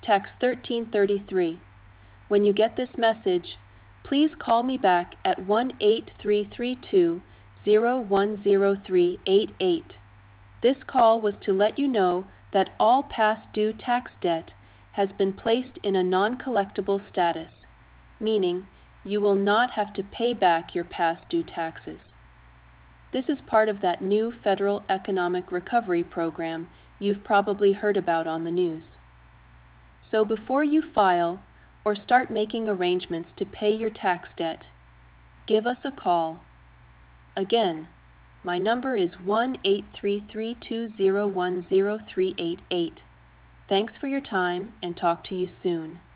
text 1333. When you get this message, please call me back at 1-8332-010388. This call was to let you know that all past due tax debt has been placed in a non-collectible status, meaning you will not have to pay back your past due taxes. This is part of that new federal economic recovery program you've probably heard about on the news. So before you file or start making arrangements to pay your tax debt, give us a call. Again, my number is 1-833-201-0388. Thanks for your time and talk to you soon.